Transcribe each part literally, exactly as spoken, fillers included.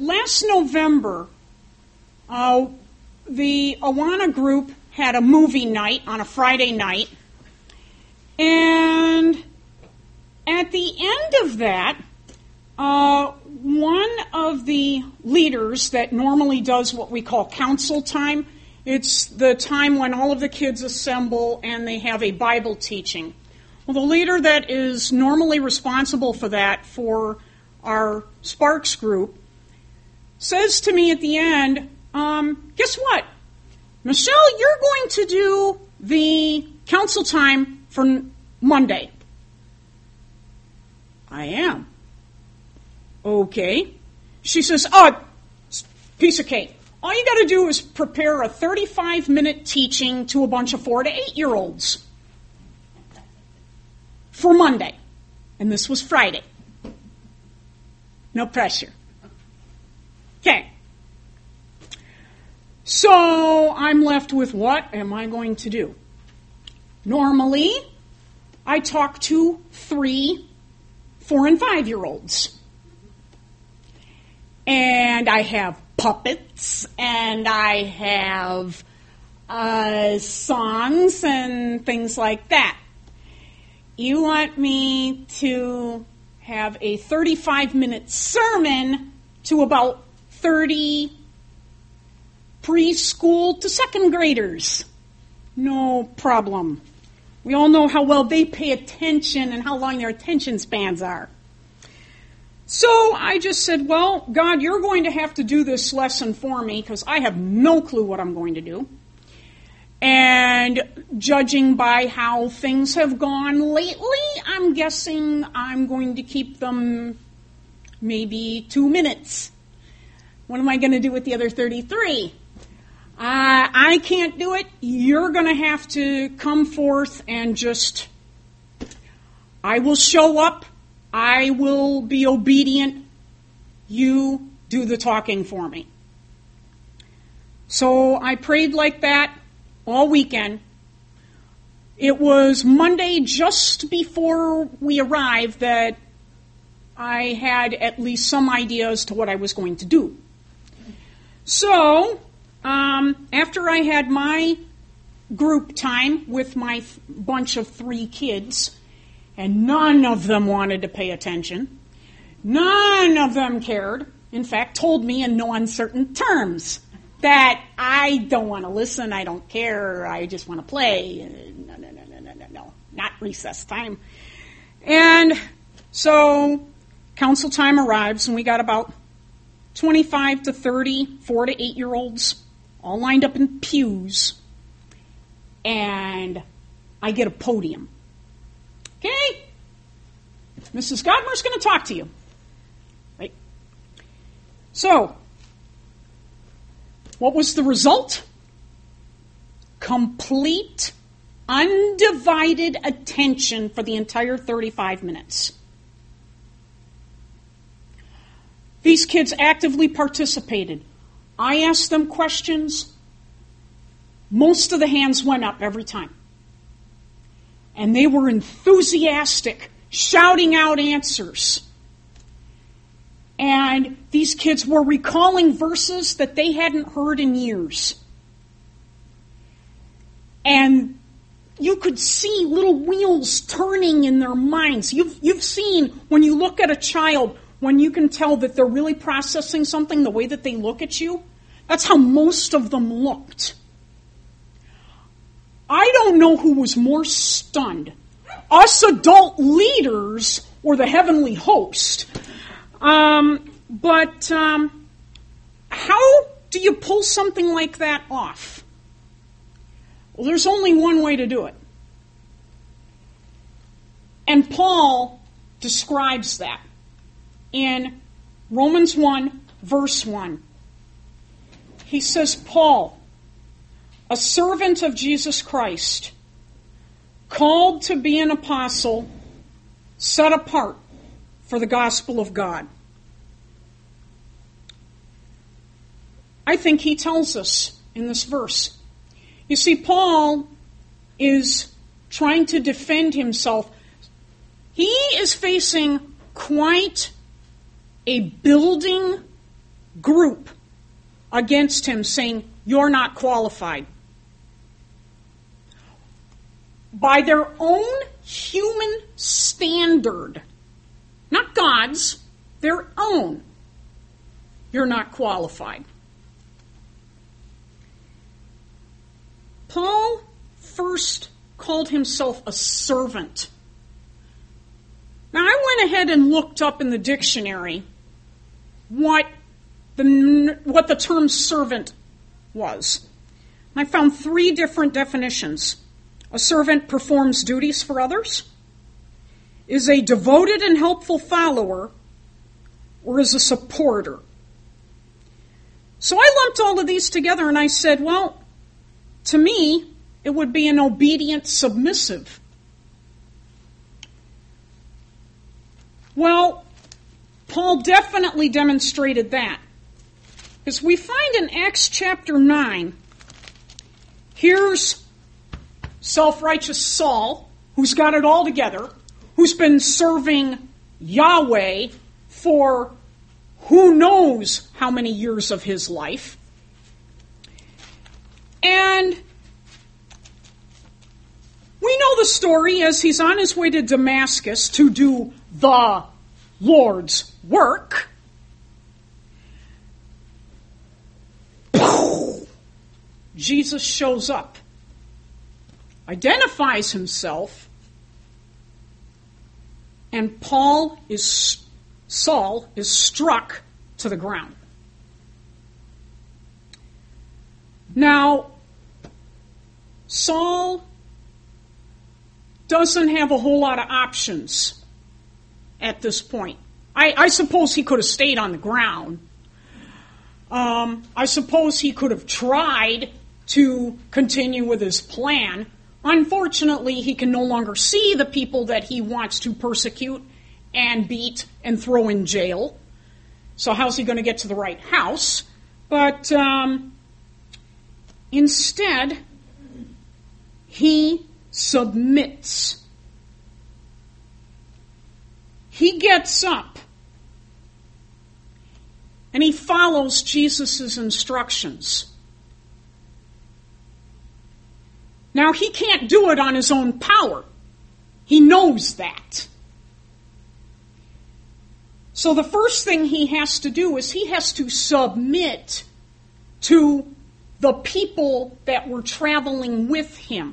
last November, uh, the Awana group had a movie night on a Friday night, and at the end of that, uh, one of the leaders that normally does what we call council time, it's the time when all of the kids assemble and they have a Bible teaching. Well, the leader that is normally responsible for that for our Sparks group says to me at the end, um, guess what? Michelle, you're going to do the council time for Monday. I am. Okay. She says, oh, piece of cake. All you got to do is prepare a thirty-five minute teaching to a bunch of four to eight year olds for Monday. And this was Friday. No pressure. Okay. So I'm left with what am I going to do? Normally, I talk to three four and five year olds. And I have puppets, and I have uh, songs and things like that. You want me to have a thirty-five minute sermon to about thirty preschool to second graders. No problem. We all know how well they pay attention and how long their attention spans are. So I just said, well, God, you're going to have to do this lesson for me because I have no clue what I'm going to do. And judging by how things have gone lately, I'm guessing I'm going to keep them maybe two minutes. What am I going to do with the other thirty-three? Uh, I can't do it. You're going to have to come forth and just, I will show up. I will be obedient. You do the talking for me. So I prayed like that all weekend. It was Monday just before we arrived that I had at least some idea as to what I was going to do. So um, after I had my group time with my th- bunch of three kids, and none of them wanted to pay attention. None of them cared. In fact, told me in no uncertain terms that I don't want to listen, I don't care, I just want to play. No, no, no, no, no, no, no. Not recess time. And so council time arrives, and we got about twenty-five to thirty, four to eight year olds all lined up in pews. And I get a podium. Okay, Missus Godmer's going to talk to you. Right? So, what was the result? Complete, undivided attention for the entire thirty-five minutes. These kids actively participated. I asked them questions. Most of the hands went up every time. And they were enthusiastic, shouting out answers. And these kids were recalling verses that they hadn't heard in years. And you could see little wheels turning in their minds. You've, you've seen when you look at a child, when you can tell that they're really processing something, the way that they look at you. That's how most of them looked. I don't know who was more stunned, us adult leaders or the heavenly host. Um, but um, how do you pull something like that off? Well, there's only one way to do it. And Paul describes that in Romans one, verse one. He says, Paul, a servant of Jesus Christ, called to be an apostle, set apart for the gospel of God. I think he tells us in this verse. You see, Paul is trying to defend himself. He is facing quite a building group against him, saying, "You're not qualified." By their own human standard, not God's, their own, you're not qualified. Paul first called himself a servant. Now, I went ahead and looked up in the dictionary what the, what the term servant was. I found three different definitions. A servant performs duties for others, is a devoted and helpful follower, or is a supporter. So I lumped all of these together and I said, well, to me, it would be an obedient submissive. Well, Paul definitely demonstrated that. Because we find in Acts chapter nine, here's self-righteous Saul, who's got it all together, who's been serving Yahweh for who knows how many years of his life. And we know the story as he's on his way to Damascus to do the Lord's work. Jesus shows up, identifies himself, and Paul is, Saul is struck to the ground. Now, Saul doesn't have a whole lot of options at this point. I, I suppose he could have stayed on the ground. Um, I suppose he could have tried to continue with his plan. Unfortunately, he can no longer see the people that he wants to persecute and beat and throw in jail. So how's he going to get to the right house? But um, instead, he submits. He gets up and he follows Jesus' instructions. Now, he can't do it on his own power. He knows that. So the first thing he has to do is he has to submit to the people that were traveling with him.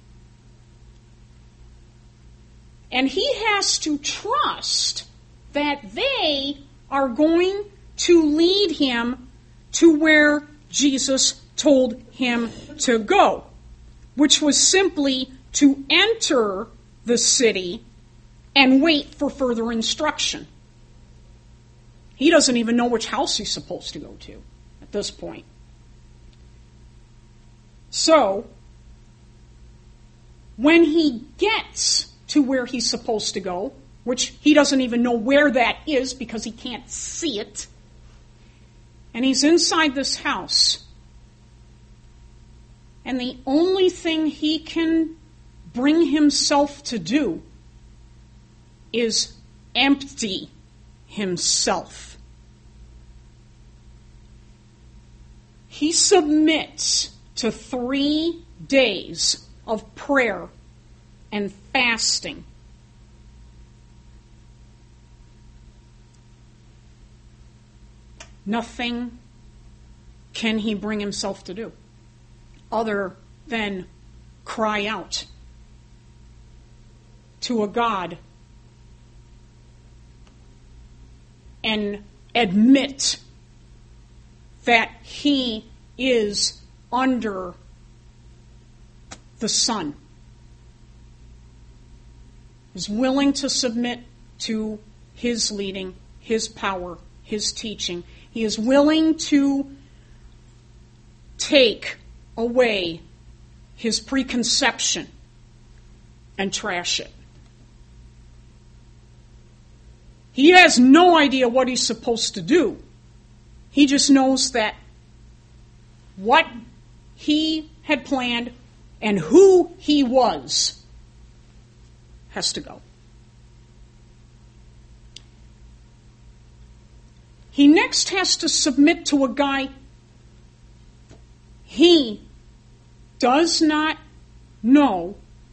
And he has to trust that they are going to lead him to where Jesus told him to go, which was simply to enter the city and wait for further instruction. He doesn't even know which house he's supposed to go to at this point. So, when he gets to where he's supposed to go, which he doesn't even know where that is because he can't see it, and he's inside this house, and the only thing he can bring himself to do is empty himself. He submits to three days of prayer and fasting. Nothing can he bring himself to do other than cry out to a God and admit that he is under the sun. Is willing to submit to his leading, his power, his teaching. He is willing to take away his preconception and trash it. He has no idea what he's supposed to do. He just knows that what he had planned and who he was has to go. he next has to submit to a guy he does not know.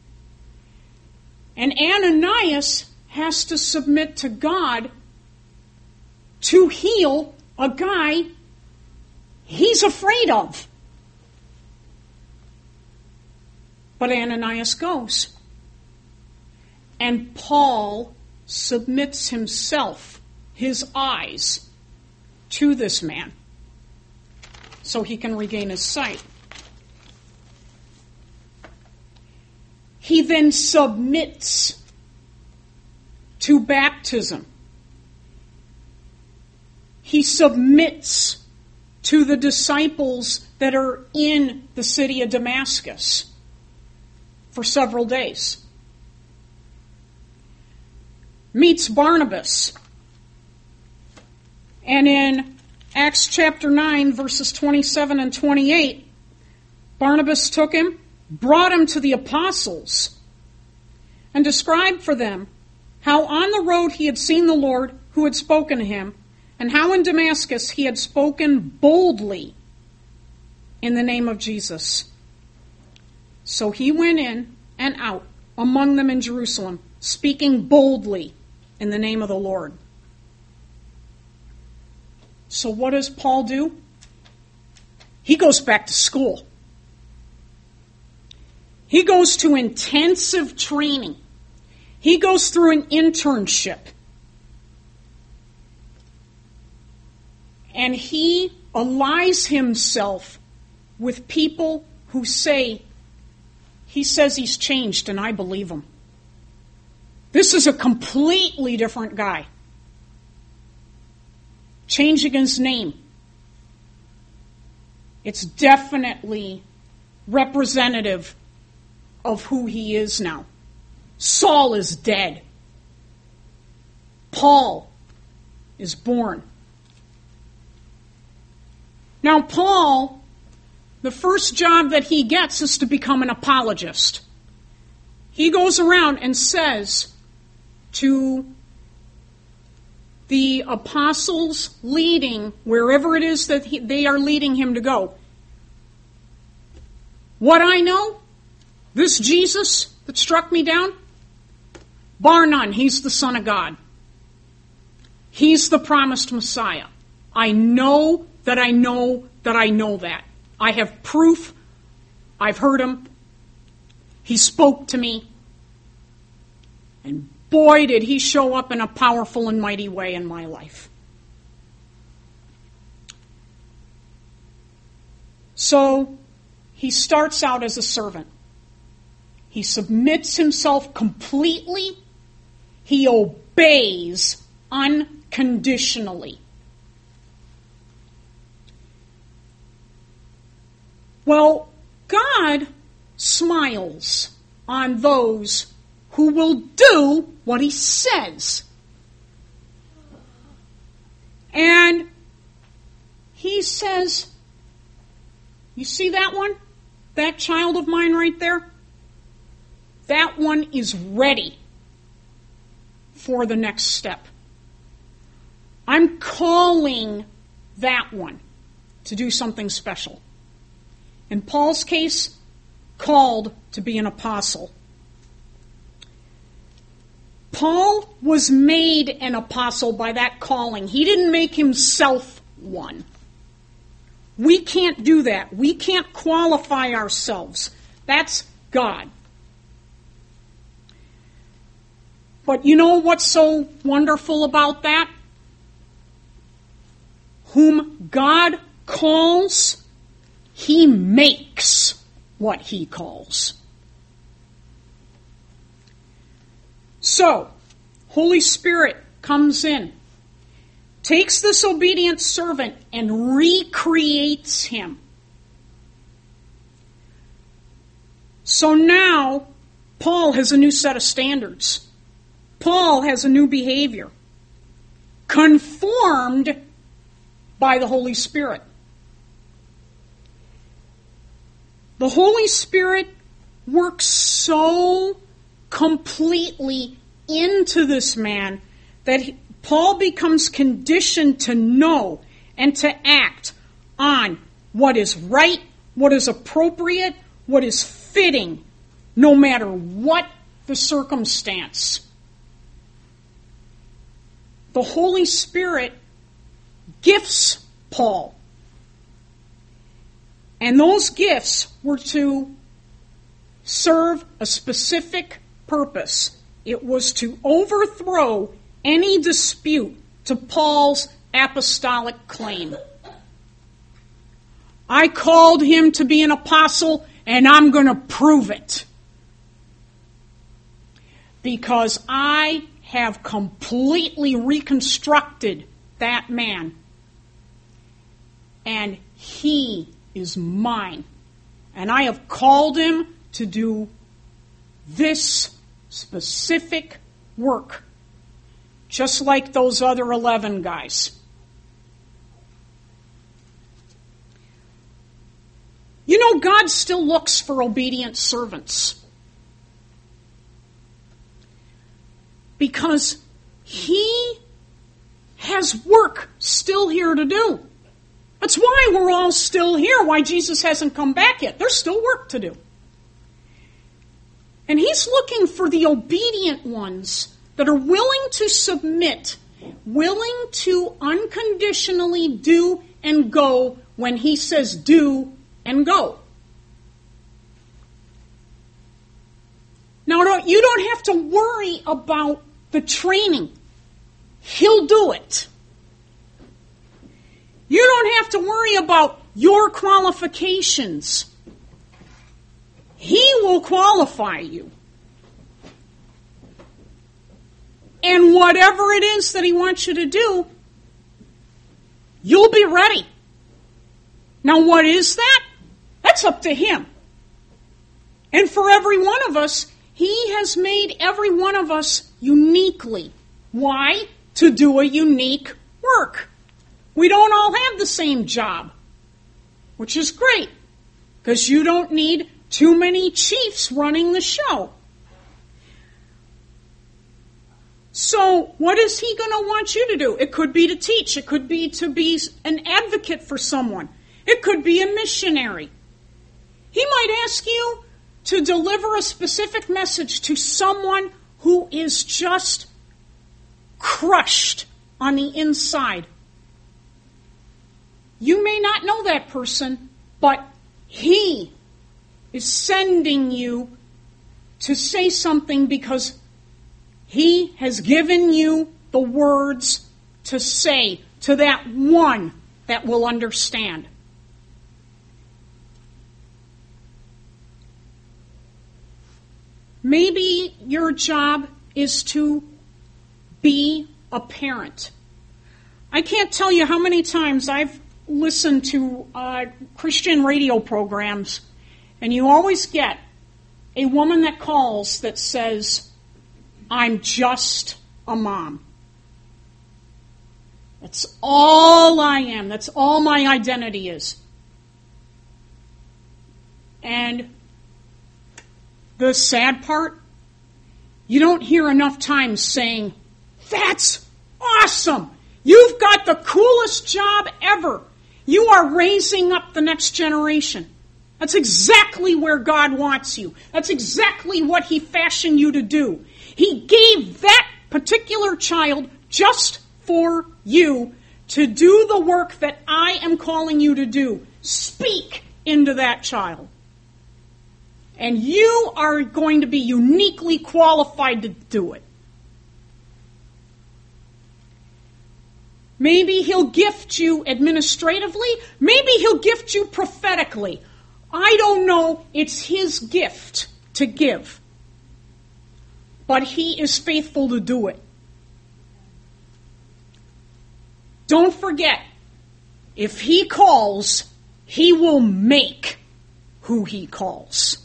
And Ananias has to submit to God to heal a guy he's afraid of. But Ananias goes. And Paul submits himself, his eyes, to this man so he can regain his sight. He then submits to baptism. He submits to the disciples that are in the city of Damascus for several days. Meets Barnabas. And in Acts chapter nine, verses twenty-seven and twenty-eight, Barnabas took him, brought him to the apostles, and described for them how on the road he had seen the Lord who had spoken to him, and how in Damascus he had spoken boldly in the name of Jesus. So he went in and out among them in Jerusalem, speaking boldly in the name of the Lord. So what does Paul do? He goes back to school. He goes to intensive training. He goes through an internship. And he allies himself with people who say, he says he's changed, and I believe him. This is a completely different guy. Changing his name. It's definitely representative of who he is now. Saul is dead. Paul is born. Now, Paul, the first job that he gets is to become an apologist. He goes around and says to the apostles leading, wherever it is that he, they are leading him to go, what I know, this Jesus that struck me down, bar none, he's the Son of God. He's the promised Messiah. I know that I know that I know that. I have proof. I've heard him. He spoke to me. And boy, did he show up in a powerful and mighty way in my life. So he starts out as a servant. He submits himself completely. He obeys unconditionally. Well, God smiles on those who will do what he says. And he says, you see that one? That child of mine right there? That one is ready for the next step. I'm calling that one to do something special. In Paul's case, called to be an apostle. Paul was made an apostle by that calling. He didn't make himself one. We can't do that. We can't qualify ourselves. That's God. But you know what's so wonderful about that? Whom God calls, he makes what he calls. So, Holy Spirit comes in, takes this obedient servant and recreates him. So now, Paul has a new set of standards. Paul has a new behavior, conformed by the Holy Spirit. The Holy Spirit works so completely into this man that he, Paul becomes conditioned to know and to act on what is right, what is appropriate, what is fitting, no matter what the circumstance. The Holy Spirit gifts Paul. And those gifts were to serve a specific purpose. It was to overthrow any dispute to Paul's apostolic claim. I called him to be an apostle, and I'm going to prove it. Because I have completely reconstructed that man. And he is mine. And I have called him to do this specific work. Just like those other eleven guys. You know, God still looks for obedient servants. Because he has work still here to do. That's why we're all still here, why Jesus hasn't come back yet. There's still work to do. And he's looking for the obedient ones that are willing to submit, willing to unconditionally do and go when he says do and go. Now, don't, you don't have to worry about the training. He'll do it. You don't have to worry about your qualifications. He will qualify you. And whatever it is that he wants you to do, you'll be ready. Now, what is that? That's up to him. And for every one of us, he has made every one of us uniquely. Why? To do a unique work. We don't all have the same job, which is great, because you don't need too many chiefs running the show. So what is he going to want you to do? It could be to teach. It could be to be an advocate for someone. It could be a missionary. He might ask you to deliver a specific message to someone who is just crushed on the inside. You may not know that person, but he is sending you to say something because he has given you the words to say to that one that will understand. Maybe your job is to be a parent. I can't tell you how many times I've listened to uh, Christian radio programs, and you always get a woman that calls that says, I'm just a mom. That's all I am. That's all my identity is. And the sad part, you don't hear enough times saying, that's awesome. You've got the coolest job ever. You are raising up the next generation. That's exactly where God wants you. That's exactly what he fashioned you to do. He gave that particular child just for you to do the work that I am calling you to do. Speak into that child. And you are going to be uniquely qualified to do it. Maybe he'll gift you administratively. Maybe he'll gift you prophetically. I don't know. It's his gift to give. But he is faithful to do it. Don't forget, if he calls, he will make who he calls.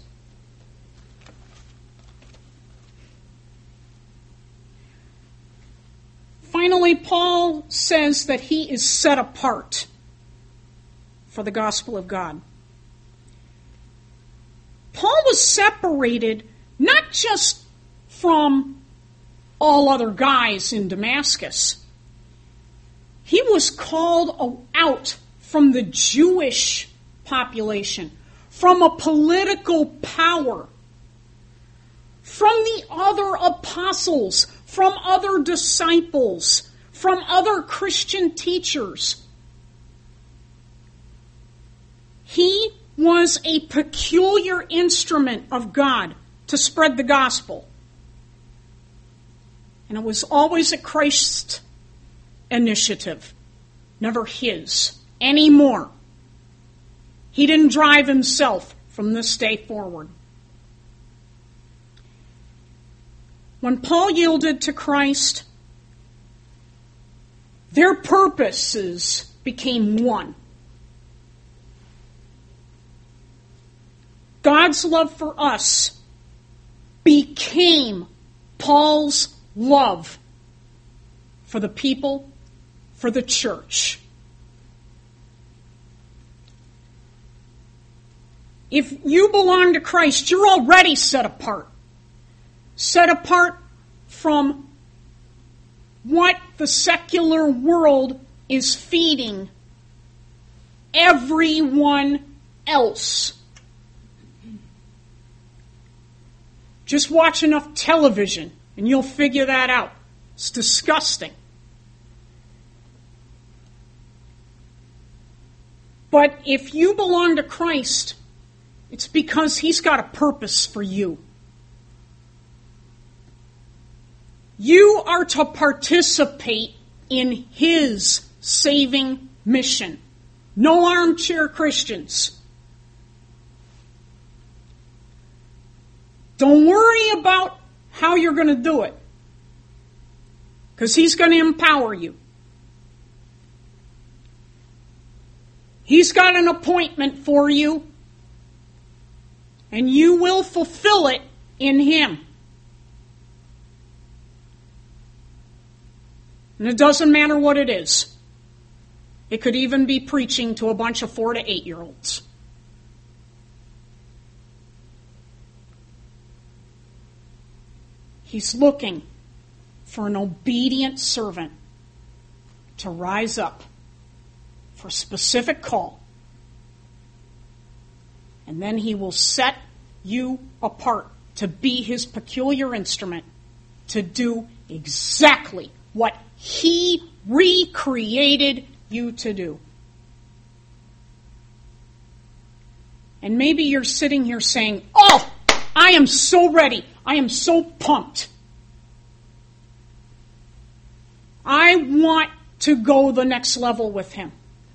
Finally, Paul says that he is set apart for the gospel of God. Paul was separated not just from all other guys in Damascus. He was called out from the Jewish population, from a political power, from the other apostles, from other disciples, from other Christian teachers. He was a peculiar instrument of God to spread the gospel. And it was always a Christ initiative, never his anymore. He didn't drive himself from this day forward. When Paul yielded to Christ, their purposes became one. God's love for us became Paul's love for the people, for the church. If you belong to Christ, you're already set apart. Set apart from what the secular world is feeding everyone else. Just watch enough television and you'll figure that out. It's disgusting. But if you belong to Christ, it's because He's got a purpose for you. You are to participate in His saving mission. No armchair Christians. Don't worry about how you're going to do it, because He's going to empower you. He's got an appointment for you, and you will fulfill it in Him. And it doesn't matter what it is. It could even be preaching to a bunch of four to eight-year-olds. He's looking for an obedient servant to rise up for a specific call. And then He will set you apart to be His peculiar instrument to do exactly what He recreated you to do. And maybe you're sitting here saying, "Oh, I am so ready. I am so pumped. I want to go the next level with Him.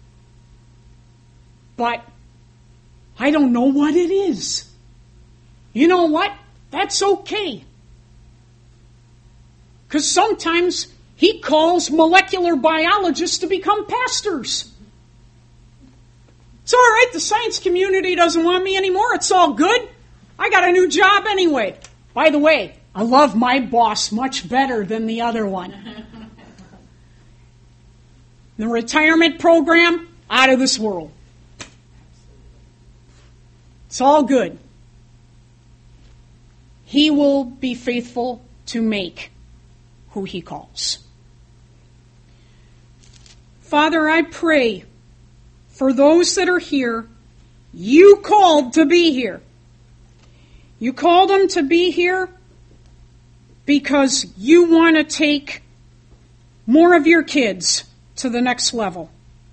But I don't know what it is." You know what? That's okay. Because sometimes He calls molecular biologists to become pastors. It's all right. The science community doesn't want me anymore. It's all good. I got a new job anyway. By the way, I love my boss much better than the other one. The retirement program, out of this world. It's all good. He will be faithful to make who He calls. Father, I pray for those that are here, You called to be here. You called them to be here because You want to take more of Your kids to the next level.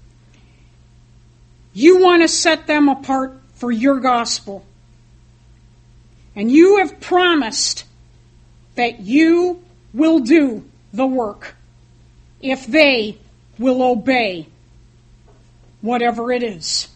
You want to set them apart for Your gospel. And You have promised that You will do the work if they will obey whatever it is.